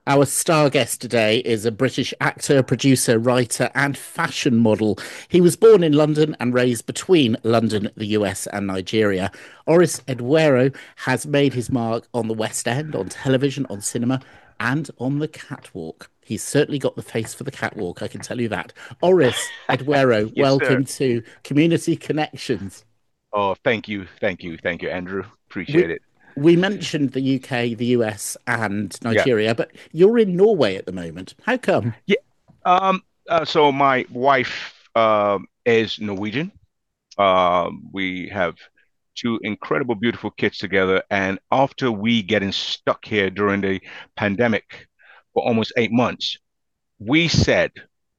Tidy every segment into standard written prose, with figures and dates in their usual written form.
Our star guest today is a British actor, producer, writer, and fashion model. He was born in London and raised between London, the US, and Nigeria. Oris Eduero has made his mark on the West End, on television, on cinema, and on the catwalk. He's certainly got the face for the catwalk, I can tell you that. Oris Eduero, Yes, sir. welcome to Community Connections. Oh, thank you, Andrew. We Appreciate it. we mentioned the UK, the US, and Yeah, Nigeria, but you're in Norway at the moment. How come? yeah. So my wife is Norwegian. We have two incredible, beautiful kids together, and after we getting stuck here during the pandemic for almost 8 months, we said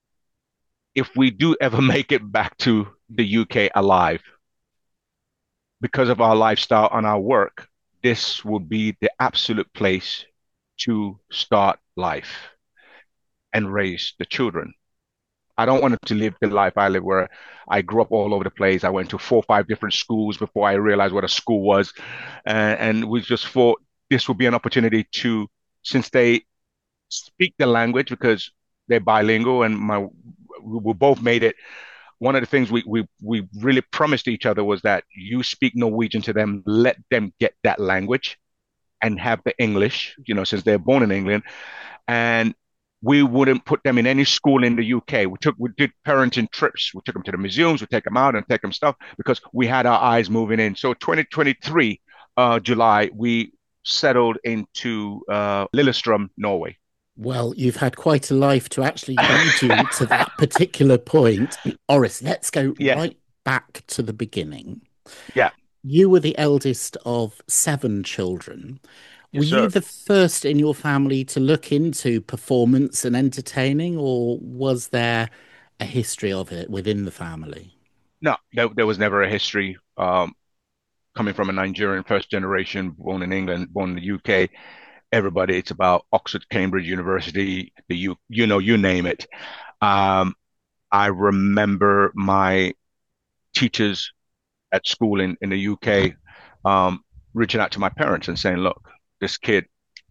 if we do ever make it back to the UK alive, because of our lifestyle and our work, this would be the absolute place to start life and raise the children. I don't want them to live the life I live where I grew up all over the place. I went to 4 or 5 different schools before I realized what a school was. And we just thought this would be an opportunity to, since they speak the language because they're bilingual and we both made it. One of the things we really promised each other was that you speak Norwegian to them, let them get that language and have the English, since they're born in England. And we wouldn't put them in any school in the UK. We did parenting trips. We took them to the museums, we take them out and take them stuff because we had our eyes moving in. So 2023, July, we settled into Lillestrøm, Norway. Well, you've had quite a life to actually lead you to that particular point. Oris, let's go Yeah, right back to the beginning. yeah, You were the eldest of seven children. Were yes, you sir. the first in your family to look into performance and entertaining, or was there a history of it within the family? No, there was never a history. Coming from a Nigerian first generation, born in England, born in the UK, everybody, it's about Oxford, Cambridge University, you name it. Um, I remember my teachers at school in the UK reaching out to my parents and saying, look, this kid,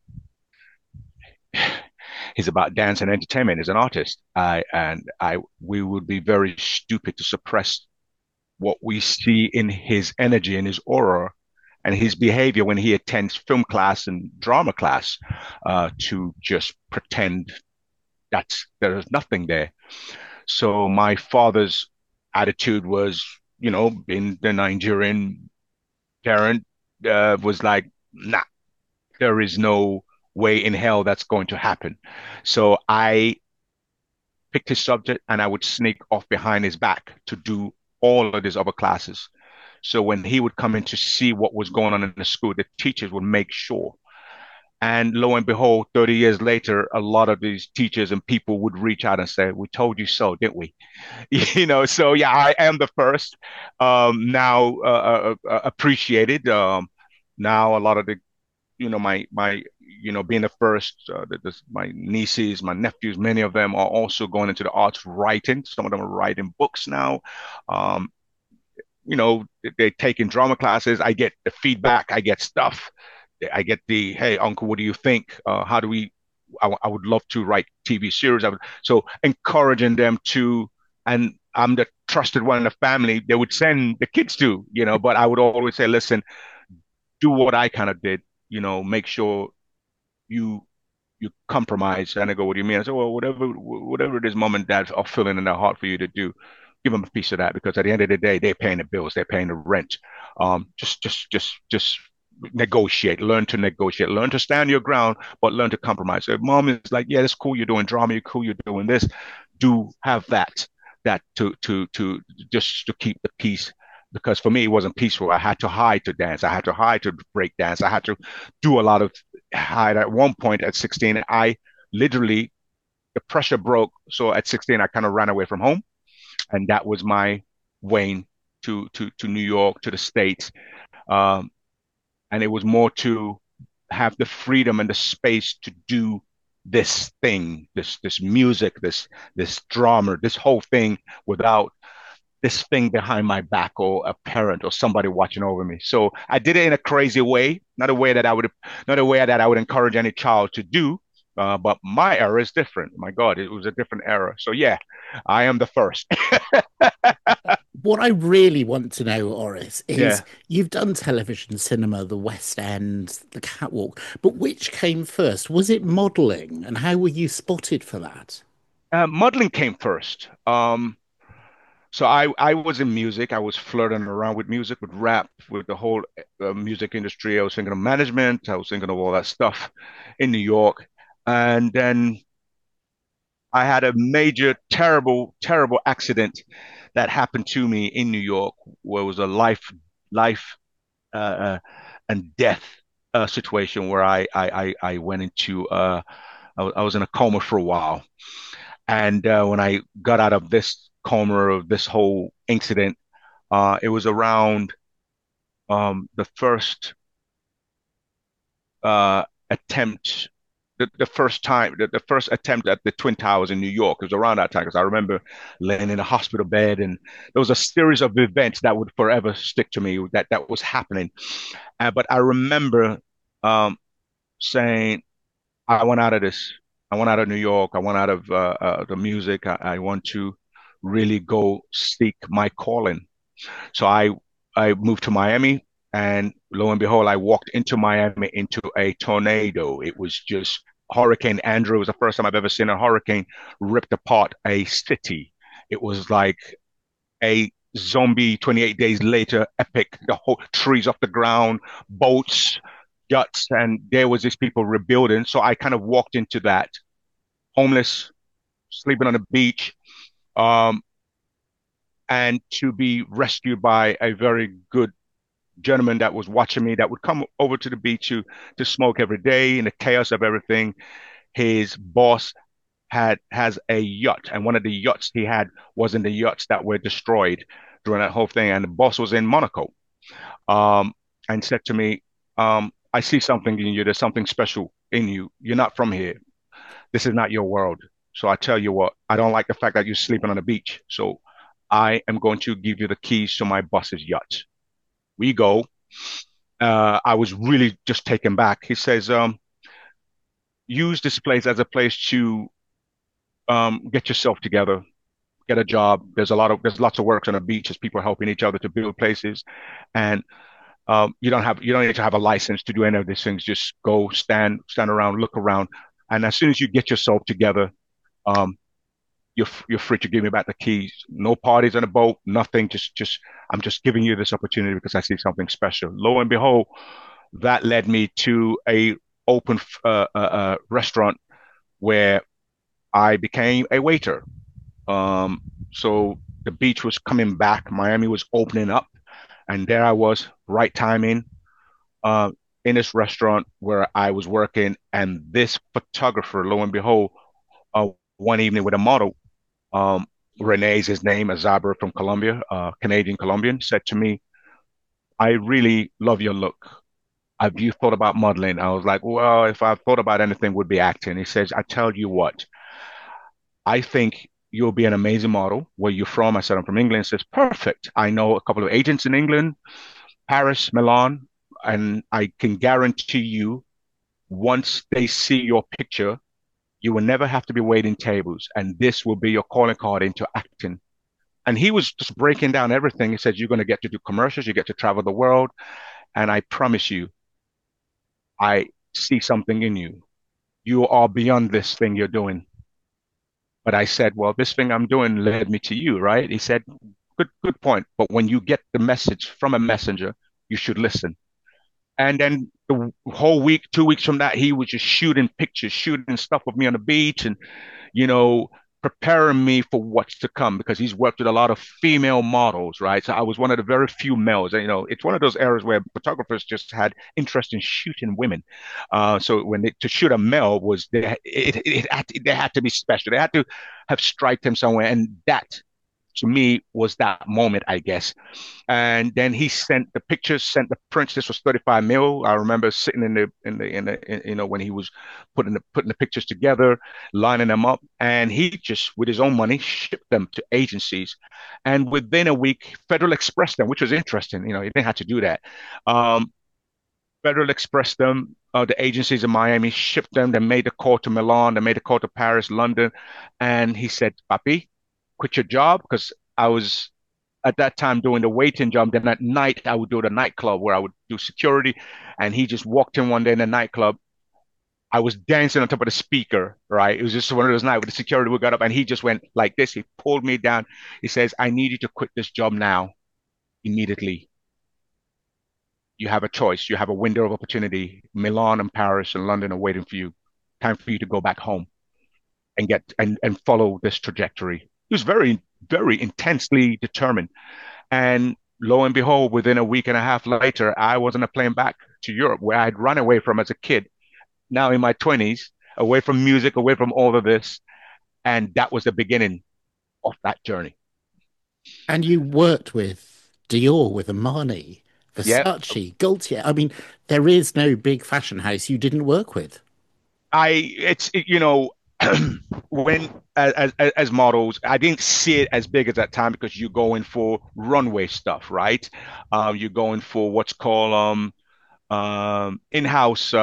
he's about dance and entertainment as an artist. We would be very stupid to suppress what we see in his energy and his aura and his behavior when he attends film class and drama class to just pretend there's nothing there. So my father's attitude was, being the Nigerian parent, was like, nah, there is no way in hell that's going to happen. So I picked his subject and I would sneak off behind his back to do all of his other classes. So when he would come in to see what was going on in the school, the teachers would make sure. And lo and behold, 30 years later, a lot of these teachers and people would reach out and say, we told you so, didn't we? So yeah, I am the first now appreciated. Now a lot of the, being the first, my nieces, my nephews, many of them are also going into the arts writing. Some of them are writing books now. Um, they're taking drama classes. I get the feedback. I get stuff. I get the, hey, uncle, what do you think? How do we? I would love to write TV series. So encouraging them to, and I'm the trusted one in the family. They would send the kids to, but I would always say, listen, do what I kind of did. Make sure you you compromise. And I go, what do you mean? I said, well, whatever it is, mom and dad are feeling in their heart for you to do, give them a piece of that because at the end of the day, they're paying the bills, they're paying the rent. Just negotiate, learn to negotiate, learn to stand your ground, but learn to compromise. So if mom is like, yeah, that's cool, you're doing drama, you're cool, you're doing this, do have that to just to keep the peace. Because for me, it wasn't peaceful. I had to hide to dance. I had to hide to break dance. I had to do a lot of hide. At one point at 16, I literally, the pressure broke. So at 16, I kind of ran away from home. And that was my way to New York, to the States. Um, and it was more to have the freedom and the space to do this thing, this music, this drama, this whole thing without this thing behind my back or a parent or somebody watching over me. So I did it in a crazy way, not a way that I would encourage any child to do, But my era is different. My God, it was a different era. So yeah, I am the first. What I really want to know, Oris, is Yeah. you've done television, cinema, the West End, the catwalk, but which came first? Was it modeling, and how were you spotted for that? Modeling came first. So I was in music. I was flirting around with music, with rap, with the whole music industry. I was thinking of management. I was thinking of all that stuff in New York. And then I had a major, terrible, terrible accident that happened to me in New York, where it was a life, uh, uh, and death situation where I went into, I was in a coma for a while. And when I got out of this coma of this whole incident, it was around the first attempt, the first time, the first attempt at the Twin Towers in New York. It was around that time because I remember laying in a hospital bed, and there was a series of events that would forever stick to me that was happening. But I remember um, saying, I want out of this. I want out of New York. I want out of the music. I want to really go seek my calling. So I moved to Miami, and lo and behold, I walked into Miami into a tornado. It was just Hurricane Andrew. It was the first time I've ever seen a hurricane ripped apart a city. It was like a zombie 28 days later epic. The whole trees off the ground, boats, yachts, and there was these people rebuilding. So I kind of walked into that, homeless, sleeping on the beach. Um, and to be rescued by a very good gentleman that was watching me that would come over to the beach to smoke every day in the chaos of everything. His boss has a yacht, and one of the yachts he had was in the yachts that were destroyed during that whole thing. And the boss was in Monaco, um, and said to me, "I see something in you. There's something special in you. You're not from here. This is not your world. So I tell you what, I don't like the fact that you're sleeping on the beach. So I am going to give you the keys to my boss's yacht. We go. I was really just taken back. He says, use this place as a place to get yourself together, get a job. There's lots of work on the beach. There's people helping each other to build places, and you don't need to have a license to do any of these things. Just go stand around, look around, and as soon as you get yourself together, um, you're free to give me back the keys. No parties on the boat, nothing. Just I'm just giving you this opportunity because I see something special. Lo and behold, that led me to a open restaurant where I became a waiter. Um, so the beach was coming back, Miami was opening up, and there I was, right timing, uh, in this restaurant where I was working, and this photographer, lo and behold, uh, one evening with a model, um, Renee is his name, a Zabra from Colombia, Canadian Colombian, said to me, "I really love your look. Have you thought about modeling?" I was like, well, if I thought about anything, would be acting. He says, I tell you what, I think you'll be an amazing model. Where you from? I said, I'm from England. He says, perfect. I know a couple of agents in England, Paris, Milan, and I can guarantee you, once they see your picture, you will never have to be waiting tables. And this will be your calling card into acting. And he was just breaking down everything. He said, you're going to get to do commercials, you get to travel the world. And I promise you, I see something in you. You are beyond this thing you're doing. But I said, well, this thing I'm doing led me to you, right? He said, good point. But when you get the message from a messenger, you should listen. And then the whole week, 2 weeks from that, he was just shooting pictures, shooting stuff of me on the beach, and you know, preparing me for what's to come because he's worked with a lot of female models, right? So I was one of the very few males. And, it's one of those eras where photographers just had interest in shooting women. So to shoot a male was they had to be special. They had to have striked him somewhere, and that to me was that moment, I guess. And then he sent the pictures, sent the prints. This was 35 mil. I remember sitting when he was putting the pictures together, lining them up, and he just with his own money shipped them to agencies. And within a week, Federal Express them, which was interesting. He didn't have to do that. Um, Federal Express them, the agencies in Miami shipped them. They made the call to Milan, they made the call to Paris, London, and he said, "Papi, quit your job," because I was at that time doing the waiting job. Then at night, I would do the nightclub where I would do security. And he just walked in one day in the nightclub. I was dancing on top of the speaker, right? It was just one of those nights with the security. We got up and he just went like this. He pulled me down. He says, "I need you to quit this job now, immediately. You have a choice. You have a window of opportunity. Milan and Paris and London are waiting for you. Time for you to go back home and and follow this trajectory." He was very, very intensely determined. And lo and behold, within a week and a half later, I was on a plane back to Europe where I'd run away from as a kid, now in my 20s, away from music, away from all of this. And that was the beginning of that journey. And you worked with Dior, with Armani, Yeah. Versace, Gaultier. I mean, there is no big fashion house you didn't work with. When as models, I didn't see it as big as that time because you're going for runway stuff, right? You're going for what's called in-house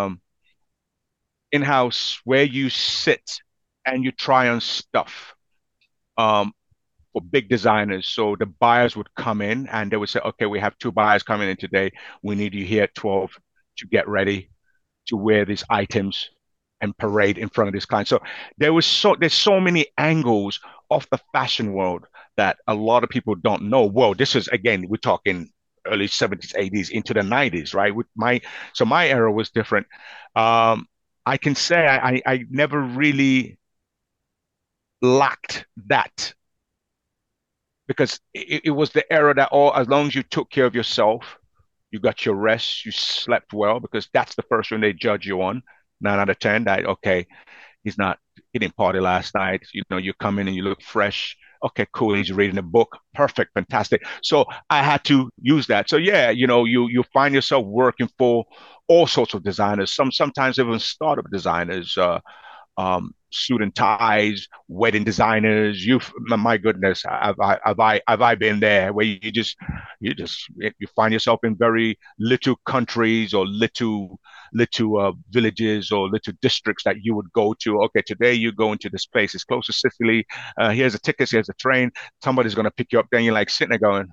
in-house where you sit and you try on stuff for big designers. So the buyers would come in and they would say, "Okay, we have two buyers coming in today. We need you here at 12 to get ready to wear these items and parade in front of this client." So there's so many angles of the fashion world that a lot of people don't know. Well, this is again, we're talking early 70s, 80s into the 90s, right? My era was different. Um, I can say I never really lacked that because it was the era that all as long as you took care of yourself, you got your rest, you slept well, because that's the first one they judge you on. 9 out of 10, that okay, he didn't party last night. You come in and you look fresh. Okay, cool. He's reading a book. Perfect, fantastic. So I had to use that. So yeah, you find yourself working for all sorts of designers. Sometimes even startup designers. Suit and ties, wedding designers. My goodness, have I been there where you find yourself in very little countries or little villages or little districts that you would go to. Okay, today you go into this place. It's close to Sicily. Here's a ticket. Here's a train. Somebody's going to pick you up. Then you're like sitting there going,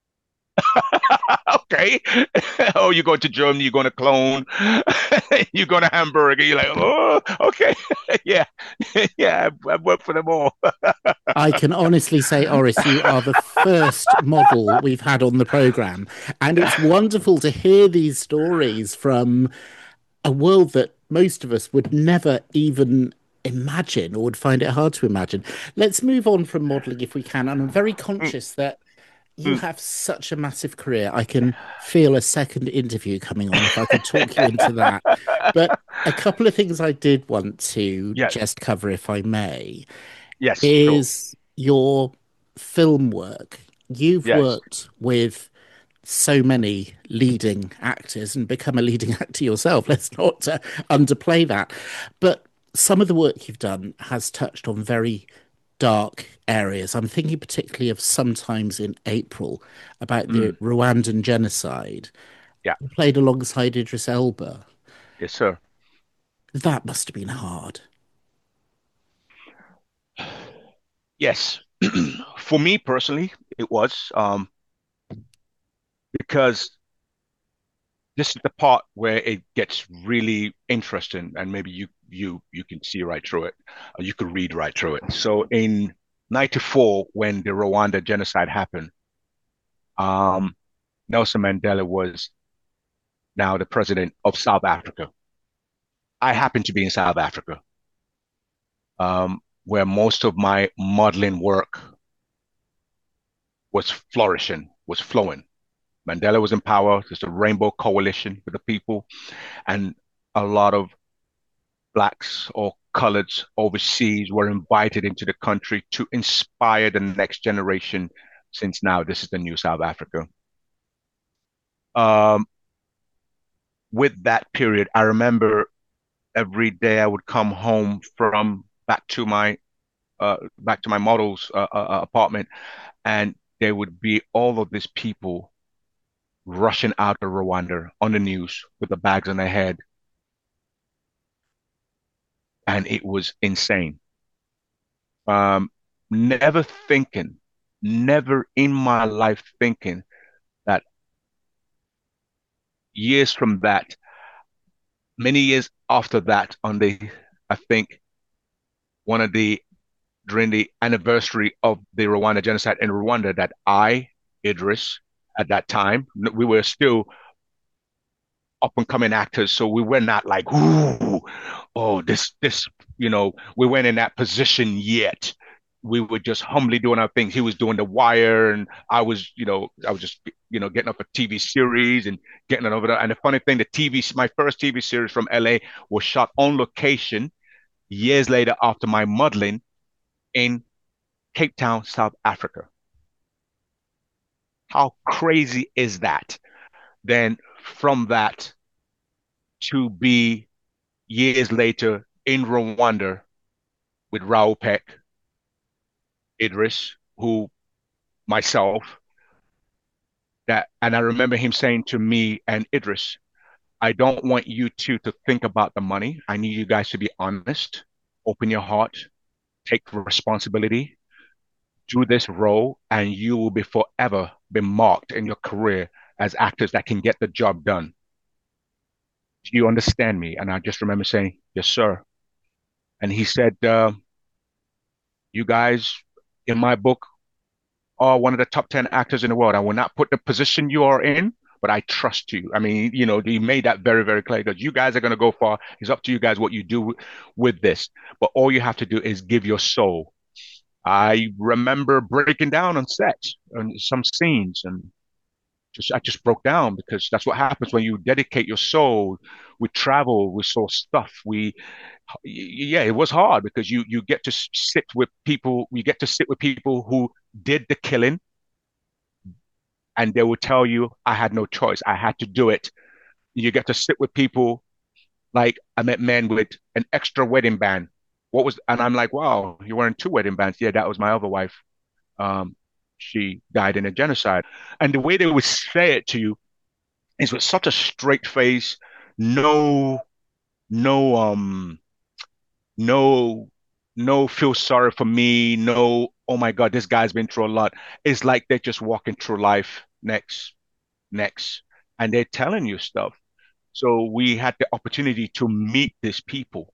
okay. Oh, you're going to Germany, you're going to Cologne, you're going to Hamburg, and you're like, oh, okay. Yeah. Yeah, I've worked for them all. I can honestly say, Oris, you are the first model we've had on the program. And it's wonderful to hear these stories from a world that most of us would never even imagine or would find it hard to imagine. Let's move on from modeling if we can. And I'm very Mm, conscious that you mm. have such a massive career. I can feel a second interview coming on if I could talk you into that. But a couple of things I did want to Yes, just cover, if I may, yes, sure. is your film work. You've Yes. worked with so many leading actors and become a leading actor yourself. Let's not underplay that. But some of the work you've done has touched on very dark areas. I'm thinking particularly of Sometimes in April about the Mm, Rwandan genocide. yeah, You played alongside Idris Elba. yes, sir. That must have been hard. Yes. For me personally, it was because this is the part where it gets really interesting, and maybe you can see right through it, or you could read right through it. So in '94, when the Rwanda genocide happened, um, Nelson Mandela was now the president of South Africa. I happened to be in South Africa, where most of my modeling work was flourishing, was flowing. Mandela was in power. There's a rainbow coalition with the people, and a lot of blacks or coloreds overseas were invited into the country to inspire the next generation, since now this is the new South Africa. Um, with that period, I remember every day I would come home from back to my model's apartment, and there would be all of these people rushing out of Rwanda on the news with the bags on their head. And it was insane. Um, never thinking, never in my life thinking that years from that, many years after that, I think one of the, during the anniversary of the Rwanda genocide in Rwanda, that Idris, at that time, we were still up and coming actors, so we were not like, ooh, oh, we weren't in that position yet. We were just humbly doing our things. He was doing The Wire, and I was just, getting up a TV series and getting it over there. And the funny thing, my first TV series from LA was shot on location years later after my modeling in Cape Town, South Africa. How crazy is that? Then from that to be years later in Rwanda with Raoul Peck, Idris, who myself, and I remember him saying to me and Idris, I don't want you two to think about the money. I need you guys to be honest, open your heart, take responsibility, do this role, and you will be forever be marked in your career as actors that can get the job done. Do you understand me? And I just remember saying, yes, sir. And he said, you guys, in my book, are one of the top 10 actors in the world. I will not put the position you are in, but I trust you. I mean, he made that very, very clear because you guys are going to go far. It's up to you guys what you do with this. But all you have to do is give your soul. I remember breaking down on set and some scenes, and I just broke down because that's what happens when you dedicate your soul. We travel, we saw stuff. Yeah, it was hard because you get to sit with people. You get to sit with people who did the killing, and they will tell you, "I had no choice. I had to do it." You get to sit with people like I met men with an extra wedding band. And I'm like, "Wow, you're wearing two wedding bands." Yeah, that was my other wife. Um, she died in a genocide, and the way they would say it to you is with such a straight face, no, no, no, no, feel sorry for me, no, oh my God, this guy's been through a lot. It's like they're just walking through life next, next, and they're telling you stuff. So we had the opportunity to meet these people,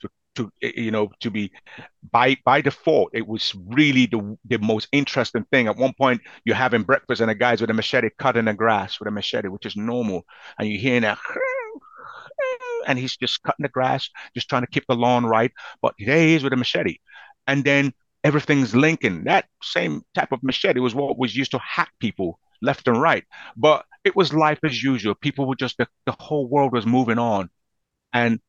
to be by default. It was really the most interesting thing. At one point, you're having breakfast and a guy's with a machete cutting the grass with a machete, which is normal, and you're hearing that, and he's just cutting the grass, just trying to keep the lawn right. But there he is with a machete, and then everything's linking. That same type of machete was what was used to hack people left and right. But it was life as usual. People were just the whole world was moving on, and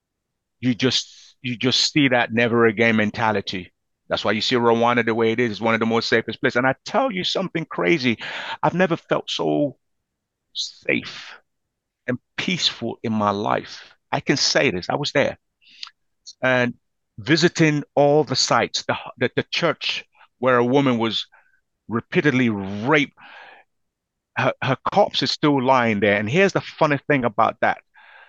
you just see that never again mentality. That's why you see Rwanda the way it is. It's one of the most safest places. And I tell you something crazy. I've never felt so safe and peaceful in my life. I can say this. I was there and visiting all the sites, the church where a woman was repeatedly raped. Her corpse is still lying there. And here's the funny thing about that.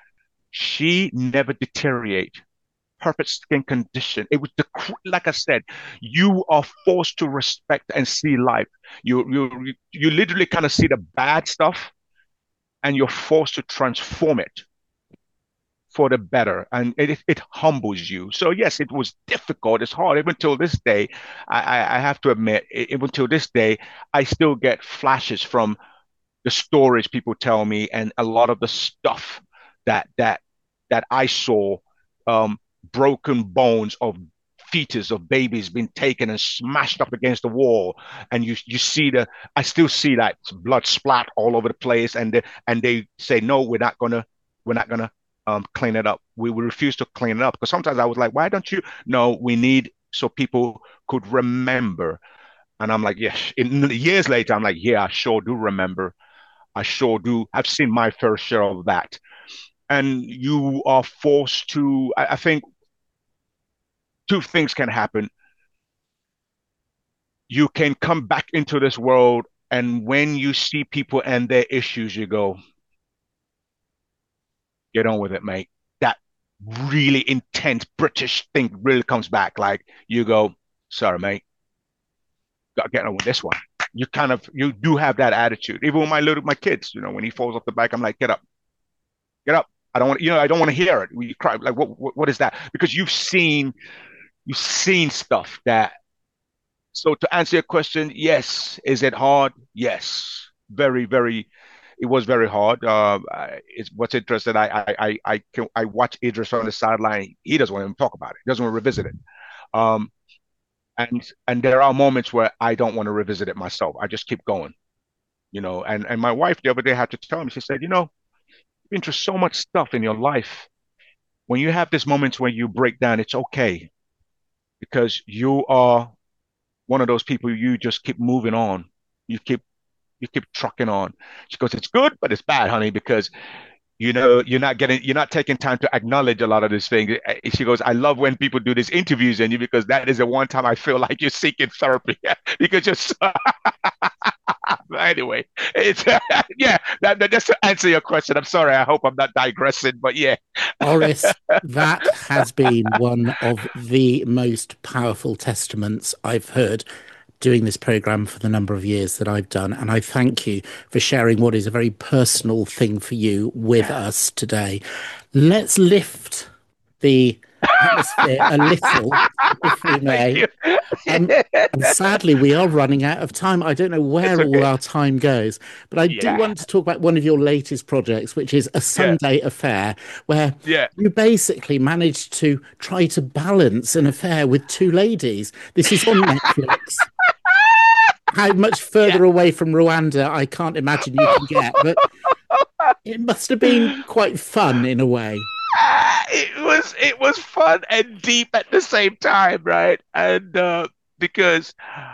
She never deteriorated. Perfect skin condition. It was like I said, you are forced to respect and see life. You literally kind of see the bad stuff, and you're forced to transform it for the better, and it humbles you. So yes, it was difficult. It's hard. Even till this day, I have to admit, even till this day, I still get flashes from the stories people tell me, and a lot of the stuff that that that I saw, broken bones of fetus of babies being taken and smashed up against the wall, and you see I still see that blood splat all over the place, and they say no, we're not gonna clean it up. We will refuse to clean it up because sometimes I was like, why don't you? No, we need so people could remember. And I'm like, yes. Years later, I'm like, yeah, I sure do remember. I sure do. I've seen my fair share of that. And you are forced to, I think two things can happen. You can come back into this world And when you see people and their issues, you go, get on with it, mate. That really intense British thing really comes back. Like you go, sorry, mate, got get on with this one. You kind of you do have that attitude. Even with my kids, when he falls off the bike, I'm like, get up, get up. I don't want I don't want to hear it. We cry like what is that? Because you've seen stuff that. So to answer your question, yes. Is it hard? Yes. Very, very. It was very hard. It's what's interesting. I watch Idris on the sideline. He doesn't want to even talk about it. He doesn't want to revisit it. Um, and there are moments where I don't want to revisit it myself. I just keep going. And my wife the other day had to tell me. She said, you've been through so much stuff in your life. When you have these moments when you break down, it's okay because you are one of those people. You just keep moving on. You keep trucking on. She goes, it's good, but it's bad, honey, because you're not taking time to acknowledge a lot of these things. She goes, I love when people do these interviews in you because that is the one time I feel like you're seeking therapy because you're so anyway, it's yeah, that's to answer your question. I'm sorry. I hope I'm not digressing, but yeah. Oris, that has been one of the most powerful testaments I've heard doing this program for the number of years that I've done. And I thank you for sharing what is a very personal thing for you with us today. Let's lift the atmosphere a little, if we Thank may. you. Um, and sadly, we are running out of time. I don't know It's where all okay. our time goes, but I do Yeah. want to talk about one of your latest projects, which is A Yeah. Sunday Affair, where Yeah. you basically managed to try to balance an affair with two ladies. This is on Netflix. How much Yeah. further away from Rwanda, I can't imagine you can get, but it must have been quite fun in a way. It was fun and deep at the same time, right? And because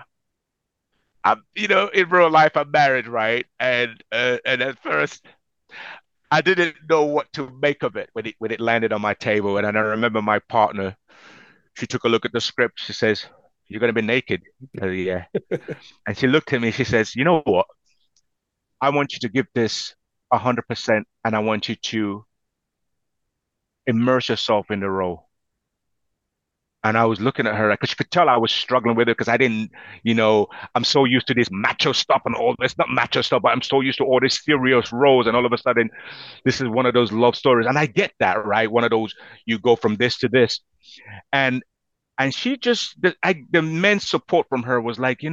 in real life I'm married, right? And at first I didn't know what to make of it when it landed on my table. And then I remember my partner, she took a look at the script. She says, "You're gonna be naked." Yeah. And she looked at me, she says, "You know what? I want you to give this 100% and I want you to immerse yourself in the role." And I was looking at her because she could tell I was struggling with it because I didn't, I'm so used to this macho stuff and all this, not macho stuff, but I'm so used to all this serious roles. And all of a sudden, this is one of those love stories. And I get that, right? One of those, you go from this to this. And, and she just, the men's support from her was like,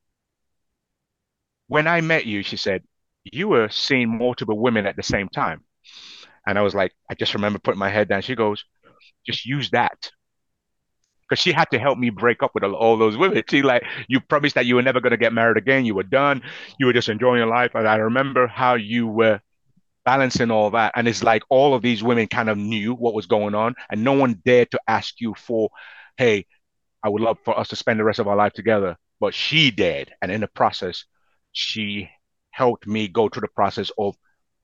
when I met you, she said, you were seeing multiple women at the same time. And I was like, I just remember putting my head down. She goes, just use that because she had to help me break up with all those women. She like, you promised that you were never going to get married again. You were done. You were just enjoying your life. And I remember how you were balancing all that. And it's like all of these women kind of knew what was going on, and no one dared to ask you for, hey, I would love for us to spend the rest of our life together. But she did. And in the process, she helped me go through the process of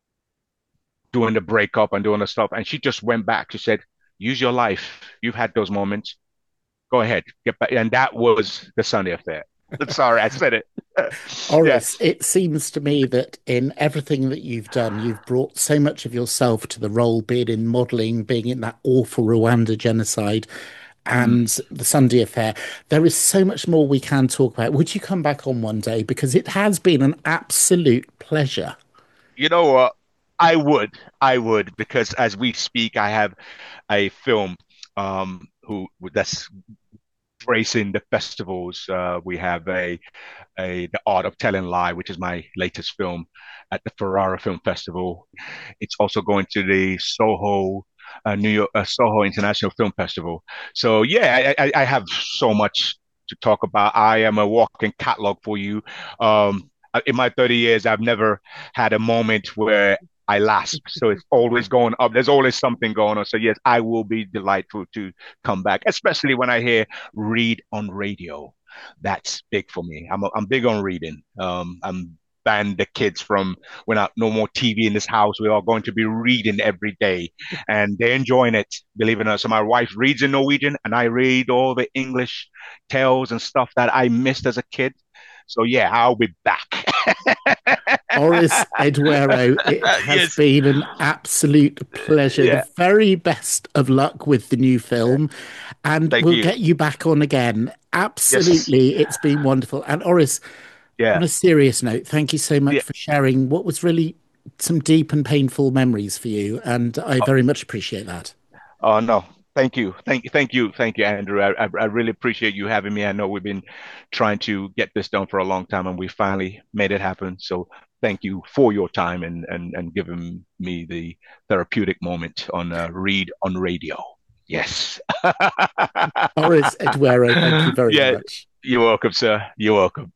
doing the breakup and doing the stuff. And she just went back. She said, use your life. You've had those moments. Go ahead, get back. And that was the Sunday affair. Sorry, I said it. Yeah. Oris, it seems to me that in everything that you've done, you've brought so much of yourself to the role, be it in modelling, being in that awful Rwanda genocide Mm. and the Sunday affair. There is so much more we can talk about. Would you come back on one day? Because it has been an absolute pleasure. You know what? I would, because as we speak, I have a film who that's gracing the festivals. We have a The Art of Telling Lie, which is my latest film at the Ferrara Film Festival. It's also going to the Soho, New York, Soho International Film Festival. So yeah, I have so much to talk about. I am a walking catalog for you. In my 30 years, I've never had a moment where I last. So it's always going up. There's always something going on. So yes, I will be delightful to come back, especially when I hear read on radio. That's big for me. I'm big on reading. I'm banned the kids from when no more TV in this house. We're all going to be reading every day, and they're enjoying it. Believe it or not. So my wife reads in Norwegian, and I read all the English tales and stuff that I missed as a kid. So yeah, I'll be back. Oris Eduardo, it has Yes. been an absolute pleasure. The Yeah. very best of luck with the new film, and Thank we'll you. get you back on again. Yes. Absolutely, it's been wonderful. And Oris, on Yeah. a serious note, thank you so Yeah. much for sharing what was really some deep and painful memories for you, and I very much appreciate that. Oh no. Thank you. Thank you, Andrew. I really appreciate you having me. I know we've been trying to get this done for a long time and we finally made it happen. So thank you for your time and giving me the therapeutic moment on Read on Radio. Yes. Oris Eduardo, thank you very Yeah, much. you're welcome, sir. You're welcome.